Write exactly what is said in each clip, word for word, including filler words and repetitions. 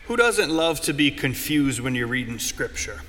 Who doesn't love to be confused when you're reading Scripture?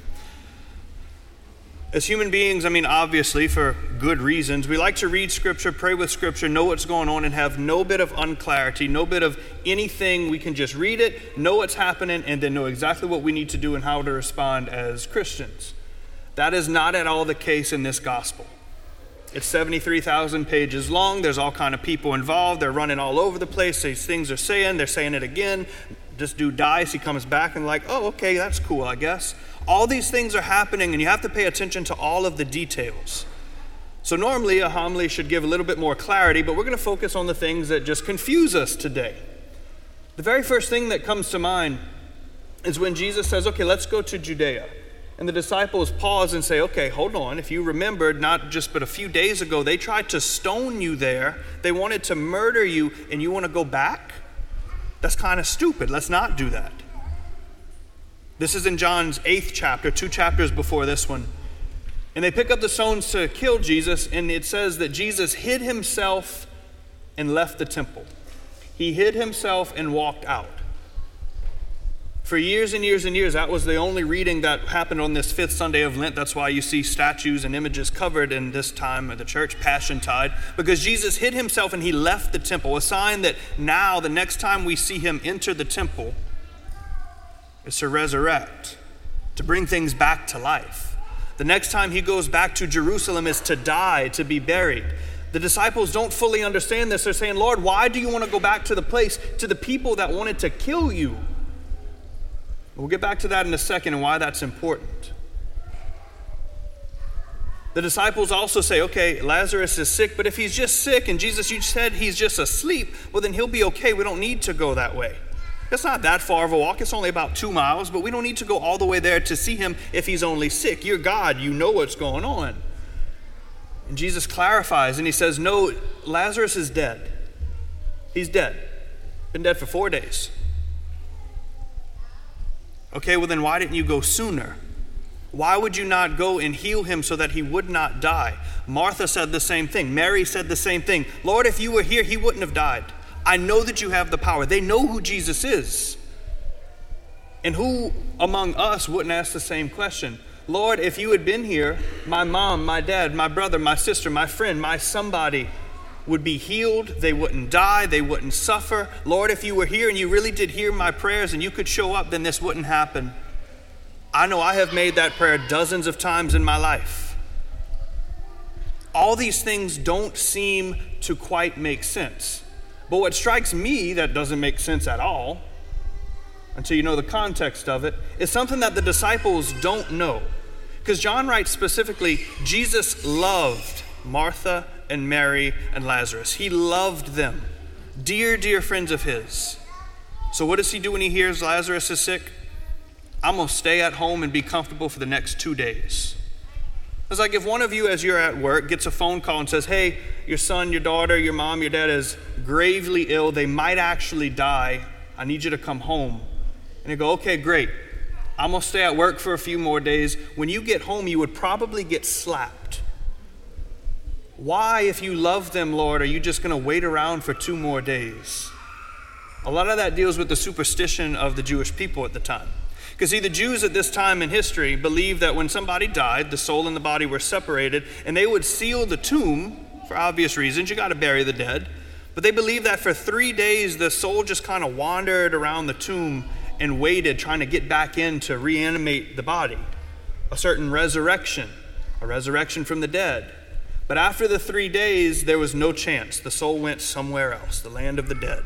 As human beings, I mean, obviously, for good reasons, we like to read Scripture, pray with Scripture, know what's going on, and have no bit of unclarity, no bit of anything. We can just read it, know what's happening, and then know exactly what we need to do and how to respond as Christians. That is not at all the case in this gospel. It's seventy-three thousand pages long. There's all kind of people involved. They're running all over the place. These things are saying, they're saying it again. This dude dies, he comes back and like, oh, okay, that's cool, I guess. All these things are happening and you have to pay attention to all of the details. So normally a homily should give a little bit more clarity, but we're going to focus on the things that just confuse us today. The very first thing that comes to mind is when Jesus says, okay, let's go to Judea. And the disciples pause and say, okay, hold on. If you remembered, not just but a few days ago, they tried to stone you there. They wanted to murder you, and you want to go back? That's kind of stupid. Let's not do that. This is in John's eighth chapter, two chapters before this one. And they pick up the stones to kill Jesus, and it says that Jesus hid himself and left the temple. He hid himself and walked out. For years and years and years, that was the only reading that happened on this fifth Sunday of Lent. That's why you see statues and images covered in this time of the church, Passiontide, because Jesus hid himself and he left the temple, a sign that now, the next time we see him enter the temple, is to resurrect, to bring things back to life. The next time he goes back to Jerusalem is to die, to be buried. The disciples don't fully understand this. They're saying, Lord, why do you want to go back to the place, to the people that wanted to kill you? We'll get back to that in a second and why that's important. The disciples also say, okay, Lazarus is sick, but if he's just sick and Jesus, you said he's just asleep, well then he'll be okay. We don't need to go that way. It's not that far of a walk. It's only about two miles, but we don't need to go all the way there to see him if he's only sick. You're God. You know what's going on. And Jesus clarifies and he says, no, Lazarus is dead. He's dead. Been dead for four days. Okay, well then why didn't you go sooner? Why would you not go and heal him so that he would not die? Martha said the same thing. Mary said the same thing. Lord, if you were here, he wouldn't have died. I know that you have the power. They know who Jesus is. And who among us wouldn't ask the same question? Lord, if you had been here, my mom, my dad, my brother, my sister, my friend, my somebody would be healed. They wouldn't die. They wouldn't suffer. Lord, if you were here and you really did hear my prayers and you could show up, then this wouldn't happen. I know I have made that prayer dozens of times in my life. All these things don't seem to quite make sense. But what strikes me that doesn't make sense at all, until you know the context of it, is something that the disciples don't know. Because John writes specifically, Jesus loved Martha and Mary and Lazarus. He loved them. Dear, dear friends of his. So what does he do when he hears Lazarus is sick? I'm going to stay at home and be comfortable for the next two days. It's like if one of you, as you're at work, gets a phone call and says, hey, your son, your daughter, your mom, your dad is gravely ill. They might actually die. I need you to come home. And you go, okay, great. I'm going to stay at work for a few more days. When you get home, you would probably get slapped. Why, if you love them, Lord, are you just going to wait around for two more days? A lot of that deals with the superstition of the Jewish people at the time. Because see, the Jews at this time in history believed that when somebody died, the soul and the body were separated, and they would seal the tomb for obvious reasons. You got to bury the dead. But they believed that for three days, the soul just kind of wandered around the tomb and waited, trying to get back in to reanimate the body. A certain resurrection, a resurrection from the dead. But after the three days, there was no chance. The soul went somewhere else, the land of the dead.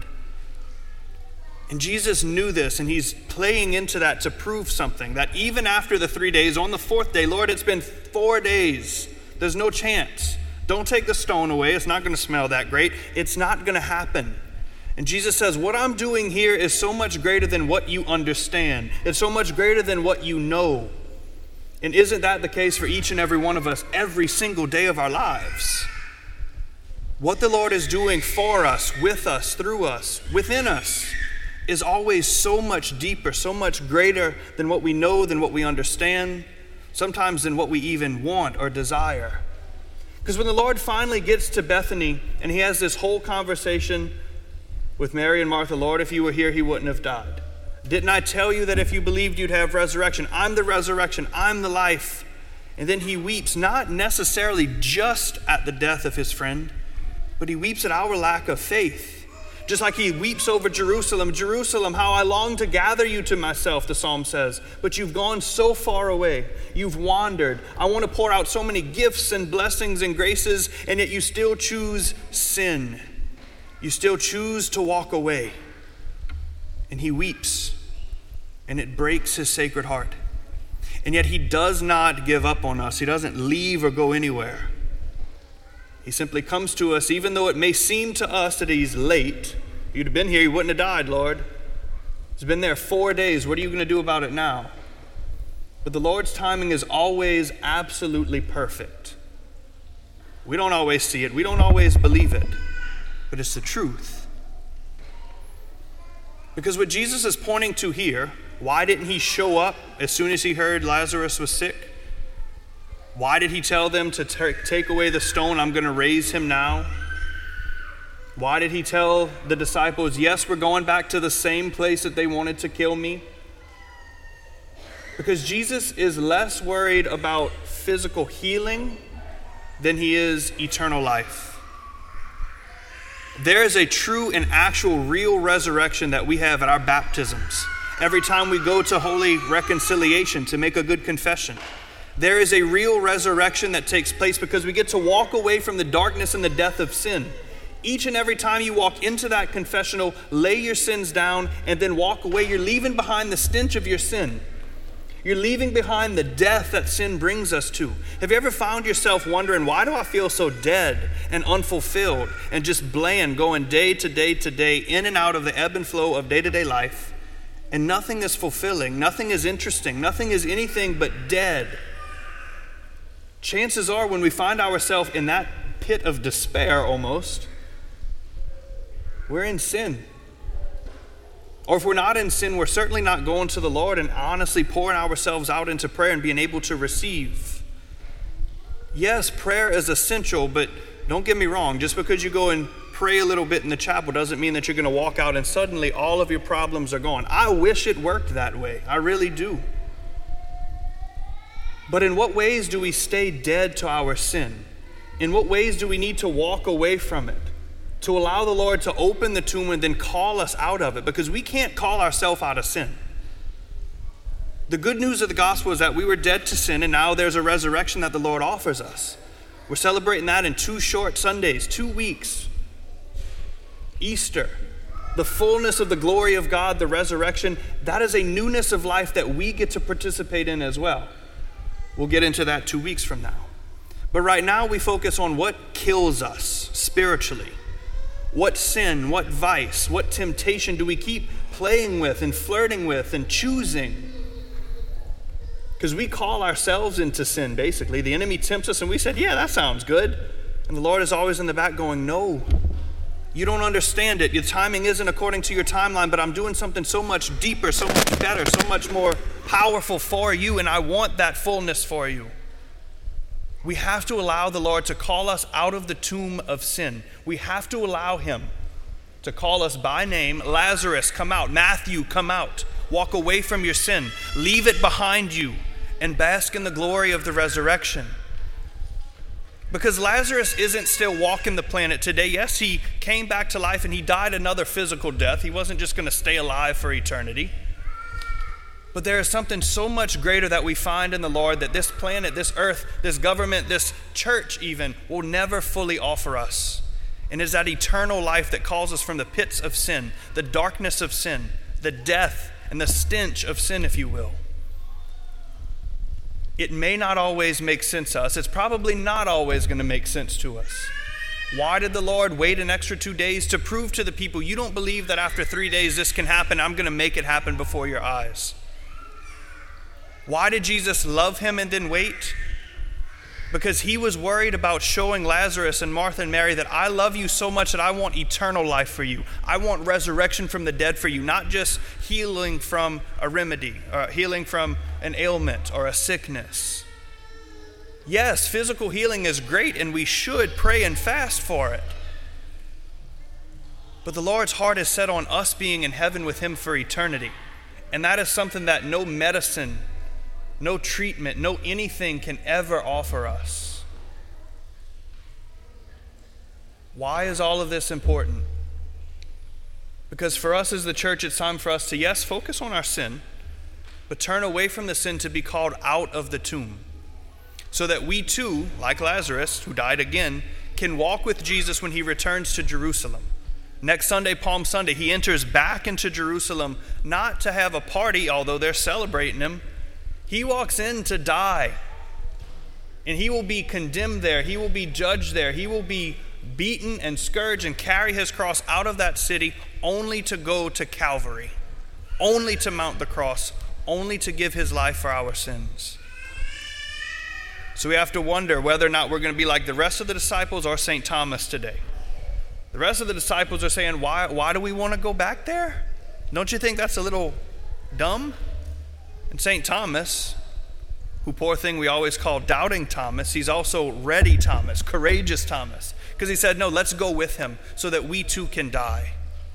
And Jesus knew this, and he's playing into that to prove something, that even after the three days, on the fourth day, Lord, it's been four days. There's no chance. Don't take the stone away. It's not going to smell that great. It's not going to happen. And Jesus says, what I'm doing here is so much greater than what you understand. It's so much greater than what you know. And isn't that the case for each and every one of us every single day of our lives? What the Lord is doing for us, with us, through us, within us, is always so much deeper, so much greater than what we know, than what we understand, sometimes than what we even want or desire. Because when the Lord finally gets to Bethany and he has this whole conversation with Mary and Martha, Lord, if you were here, he wouldn't have died. Didn't I tell you that if you believed you'd have resurrection? I'm the resurrection. I'm the life. And then he weeps, not necessarily just at the death of his friend, but he weeps at our lack of faith. Just like he weeps over Jerusalem. Jerusalem, how I long to gather you to myself, the psalm says. But you've gone so far away. You've wandered. I want to pour out so many gifts and blessings and graces, and yet you still choose sin. You still choose to walk away. And he weeps, and it breaks his sacred heart. And yet he does not give up on us. He doesn't leave or go anywhere. He simply comes to us, even though it may seem to us that he's late. If you'd have been here, you wouldn't have died, Lord. He's been there four days. What are you going to do about it now? But the Lord's timing is always absolutely perfect. We don't always see it. We don't always believe it. But it's the truth. Because what Jesus is pointing to here, why didn't he show up as soon as he heard Lazarus was sick? Why did he tell them to t- take away the stone? I'm going to raise him now. Why did he tell the disciples, yes, we're going back to the same place that they wanted to kill me? Because Jesus is less worried about physical healing than he is eternal life. There is a true and actual real resurrection that we have at our baptisms. Every time we go to Holy Reconciliation to make a good confession. There is a real resurrection that takes place because we get to walk away from the darkness and the death of sin. Each and every time you walk into that confessional, lay your sins down and then walk away, you're leaving behind the stench of your sin. You're leaving behind the death that sin brings us to. Have you ever found yourself wondering, why do I feel so dead and unfulfilled and just bland, going day to day to day, in and out of the ebb and flow of day-to-day life, and nothing is fulfilling, nothing is interesting, nothing is anything but dead? Chances are when we find ourselves in that pit of despair almost, we're in sin. Or if we're not in sin, we're certainly not going to the Lord and honestly pouring ourselves out into prayer and being able to receive. Yes, prayer is essential, but don't get me wrong, just because you go and pray a little bit in the chapel doesn't mean that you're going to walk out and suddenly all of your problems are gone. I wish it worked that way. I really do. But in what ways do we stay dead to our sin? In what ways do we need to walk away from it? To allow the Lord to open the tomb and then call us out of it, because we can't call ourselves out of sin. The good news of the gospel is that we were dead to sin, and now there's a resurrection that the Lord offers us. We're celebrating that in two short Sundays, two weeks. Easter, the fullness of the glory of God, the resurrection, that is a newness of life that we get to participate in as well. We'll get into that two weeks from now. But right now we focus on what kills us spiritually. What sin, what vice, what temptation do we keep playing with and flirting with and choosing? Because we call ourselves into sin, basically. The enemy tempts us and we said, yeah, that sounds good. And the Lord is always in the back going, no, you don't understand it. Your timing isn't according to your timeline, but I'm doing something so much deeper, so much better, so much more powerful for you, and I want that fullness for you. We have to allow the Lord to call us out of the tomb of sin. We have to allow him to call us by name. Lazarus, come out. Matthew, come out. Walk away from your sin. Leave it behind you and bask in the glory of the resurrection. Because Lazarus isn't still walking the planet today. Yes, he came back to life and he died another physical death. He wasn't just going to stay alive for eternity. But there is something so much greater that we find in the Lord that this planet, this earth, this government, this church even will never fully offer us. And it's that eternal life that calls us from the pits of sin, the darkness of sin, the death and the stench of sin, if you will. It may not always make sense to us. It's probably not always going to make sense to us. Why did the Lord wait an extra two days to prove to the people, you don't believe that after three days this can happen, I'm going to make it happen before your eyes? Why did Jesus love him and then wait? Because he was worried about showing Lazarus and Martha and Mary that I love you so much that I want eternal life for you. I want resurrection from the dead for you, not just healing from a remedy, or healing from an ailment or a sickness. Yes, physical healing is great and we should pray and fast for it. But the Lord's heart is set on us being in heaven with him for eternity. And that is something that no medicine, no treatment, no anything can ever offer us. Why is all of this important? Because for us as the church, it's time for us to, yes, focus on our sin, but turn away from the sin to be called out of the tomb, so that we too, like Lazarus, who died again, can walk with Jesus when he returns to Jerusalem. Next Sunday, Palm Sunday, he enters back into Jerusalem, not to have a party, although they're celebrating him. He walks in to die, and he will be condemned there. He will be judged there. He will be beaten and scourged and carry his cross out of that city, only to go to Calvary, only to mount the cross, only to give his life for our sins. So we have to wonder whether or not we're going to be like the rest of the disciples or Saint Thomas today. The rest of the disciples are saying, why, why do we want to go back there? Don't you think that's a little dumb? And Saint Thomas, who, poor thing, we always call doubting Thomas, he's also ready Thomas, courageous Thomas, because he said, no, let's go with him so that we too can die.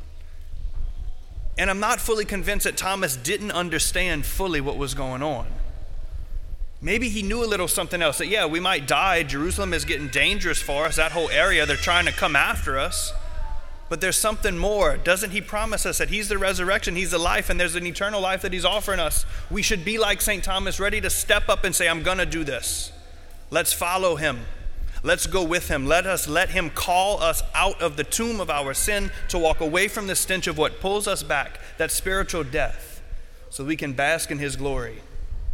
And I'm not fully convinced that Thomas didn't understand fully what was going on. Maybe he knew a little something else, that yeah, we might die. Jerusalem is getting dangerous for us. That whole area, they're trying to come after us. But there's something more. Doesn't he promise us that he's the resurrection, he's the life, and there's an eternal life that he's offering us? We should be like Saint Thomas, ready to step up and say, I'm going to do this. Let's follow him. Let's go with him. Let us let him call us out of the tomb of our sin to walk away from the stench of what pulls us back, that spiritual death, so we can bask in his glory.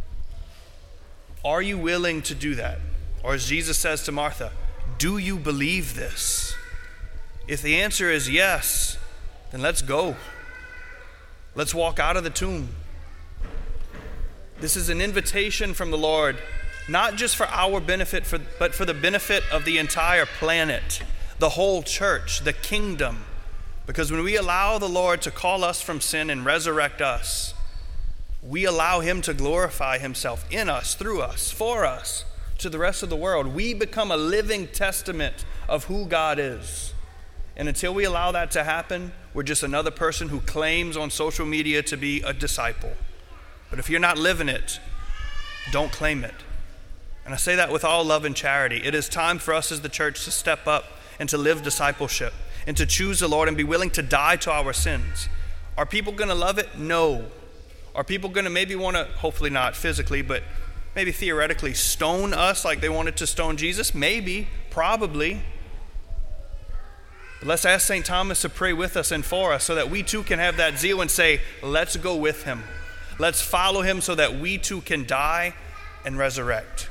Are you willing to do that? Or as Jesus says to Martha, do you believe this? If the answer is yes, then let's go. Let's walk out of the tomb. This is an invitation from the Lord, not just for our benefit, for, but for the benefit of the entire planet, the whole church, the kingdom. Because when we allow the Lord to call us from sin and resurrect us, we allow him to glorify himself in us, through us, for us, to the rest of the world. We become a living testament of who God is. And until we allow that to happen, we're just another person who claims on social media to be a disciple. But if you're not living it, don't claim it. And I say that with all love and charity. It is time for us as the church to step up and to live discipleship and to choose the Lord and be willing to die to our sins. Are people going to love it? No. Are people going to maybe want to, hopefully not physically, but maybe theoretically stone us like they wanted to stone Jesus? Maybe, probably. But let's ask Saint Thomas to pray with us and for us so that we too can have that zeal and say, let's go with him. Let's follow him so that we too can die and resurrect.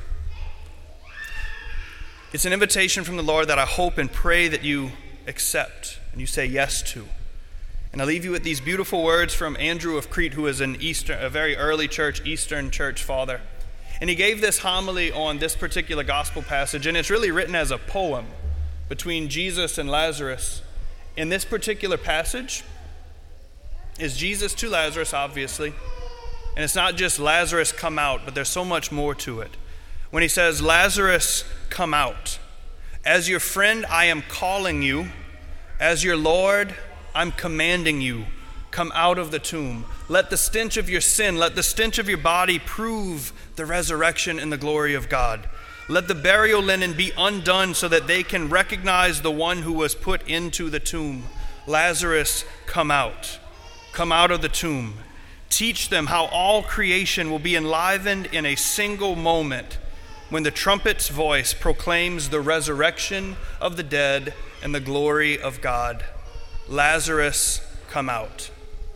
It's an invitation from the Lord that I hope and pray that you accept and you say yes to. And I leave you with these beautiful words from Andrew of Crete, who is an Eastern, a very early church, Eastern church father. And he gave this homily on this particular gospel passage, and it's really written as a poem between Jesus and Lazarus. In this particular passage is Jesus to Lazarus, obviously. And it's not just Lazarus come out, but there's so much more to it. When he says, Lazarus, come out. As your friend, I am calling you. As your Lord, I'm commanding you, come out of the tomb. Let the stench of your sin, let the stench of your body prove the resurrection and the glory of God. Let the burial linen be undone so that they can recognize the one who was put into the tomb. Lazarus, come out. Come out of the tomb. Teach them how all creation will be enlivened in a single moment when the trumpet's voice proclaims the resurrection of the dead and the glory of God. Lazarus, come out.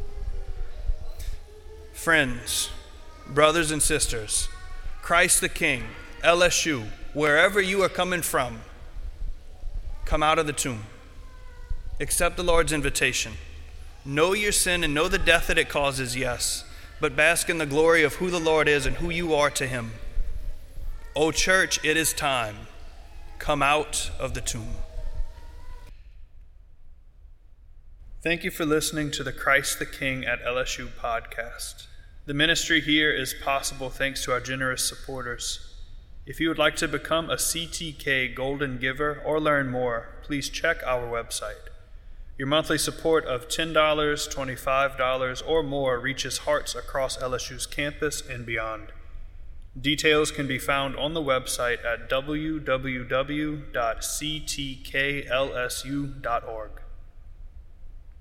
Friends, brothers and sisters, Christ the King, L S U, wherever you are coming from, come out of the tomb. Accept the Lord's invitation. Know your sin and know the death that it causes, yes, but bask in the glory of who the Lord is and who you are to him. O church, it is time. Come out of the tomb. Thank you for listening to the Christ the King at L S U podcast. The ministry here is possible thanks to our generous supporters. If you would like to become a C T K Golden Giver or learn more, please check our website. Your monthly support of ten dollars, twenty-five dollars, or more reaches hearts across L S U's campus and beyond. Details can be found on the website at w w w dot c t k l s u dot org.